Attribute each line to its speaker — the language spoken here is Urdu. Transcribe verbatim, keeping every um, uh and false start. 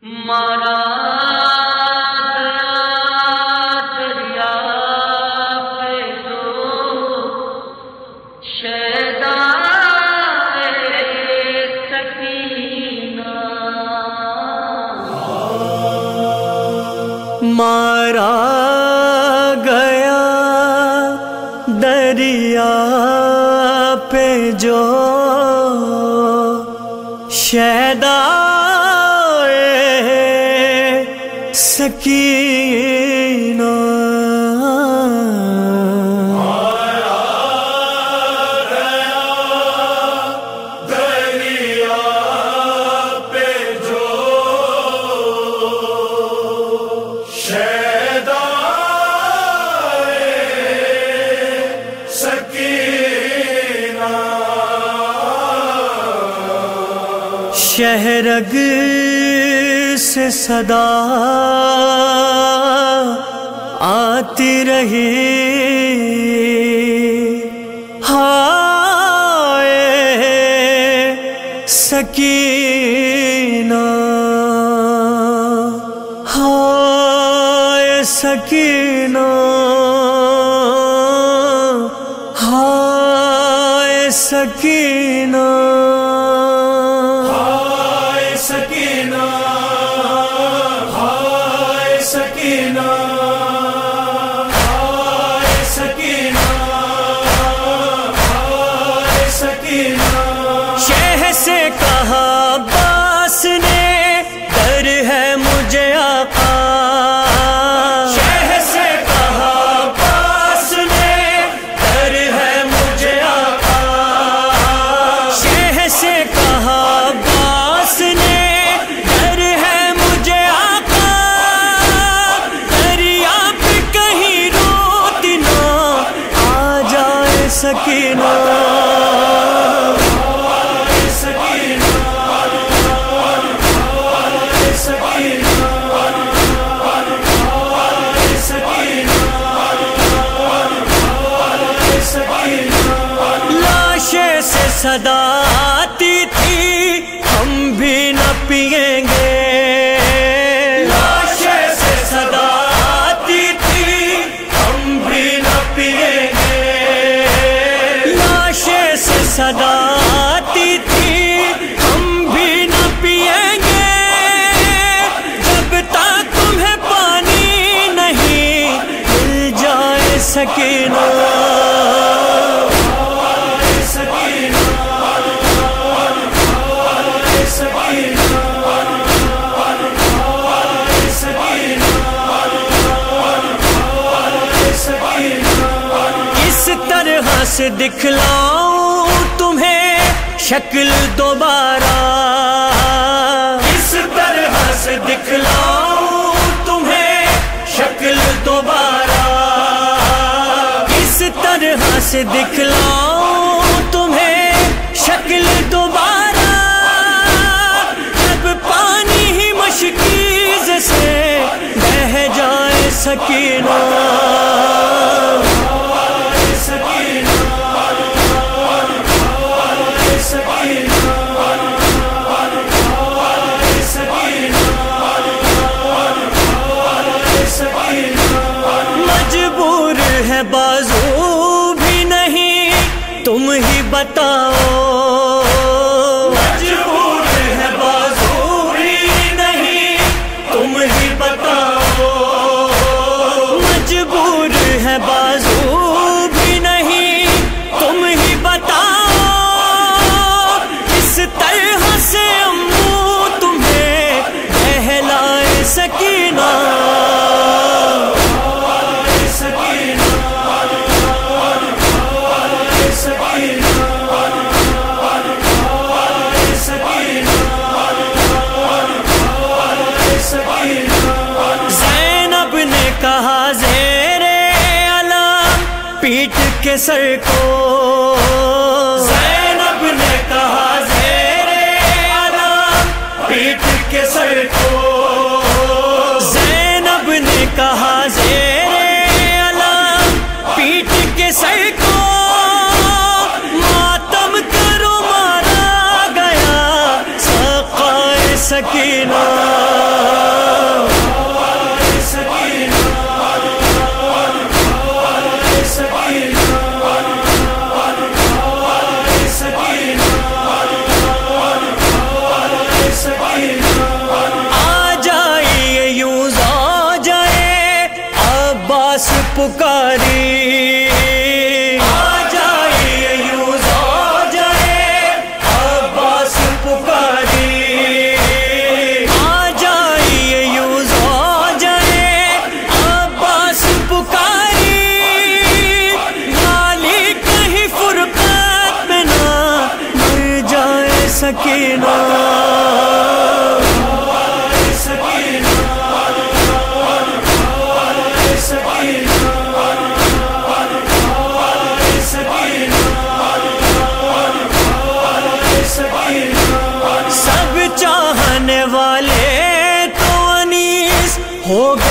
Speaker 1: مارا دریا پہ جو شیدا سکینہ
Speaker 2: مارا گیا دریا پہ جو شیدا سکینہ
Speaker 3: مارا گیا دریا پہ جو شیدا سکینہ
Speaker 2: شہرگ سے صدا آتی رہی ہائے سکینہ ہائے سکینہ ہائے سکینہ
Speaker 3: ہائے سکینہ ہائے سکینہ ہائے سکینہ ہائے سکینہ
Speaker 2: شہ سے کہا عباس نے در ہے مجھے آقا شہ سے کہا عباس نے در ہے مجھے آقا شہ سے کہا عباس نے در ہے مجھے آقا دریا پہ کہیں روتی نہ آ جائے سکینہ صدا آتی تھی ہم بھی نہ پئیں گے لاشے سے صدا آتی تھی ہم بھی نہ پئیں گے لاشے سے صدا آتی تھی ہم بھی نہ پئیں گے جب تک تمہیں پانی نہیں مل جائے سکینہ سے دکھلاؤں تمہیں شکل دوبارہ اس طرح سے دکھلاؤں تمہیں شکل دوبارہ اس طرح سے دکھلاؤں تمہیں شکل دوبارہ جب پانی ہی مشکیز سے بہہ جائے سکینہ مجبور ہے بازو بھی نہیں تم ہی بتاؤ مجبور ہے بازو بھی نہیں تم ہی بتاؤ مجبور ہے بازو بھی نہیں تم ہی بتاؤ کس طرح سے امو تمہیں بہلائے سکینہ کہا زیر علم پیٹ کے سر کو زینب نے کہا زیر علم پیٹ کے سر کو زینب نے کہا زیر علم پیٹ کے سر کو ماتم کرو مارا گیا سقائے سکینہ پکاری آ جائے یوز ہو جائے عباس پکاری آ جائے یوز ہو جائے عباس پکاری غالی کہیں فرقت میں نہ مر جائے سکینہ سب چاہنے والے تو انیس ہو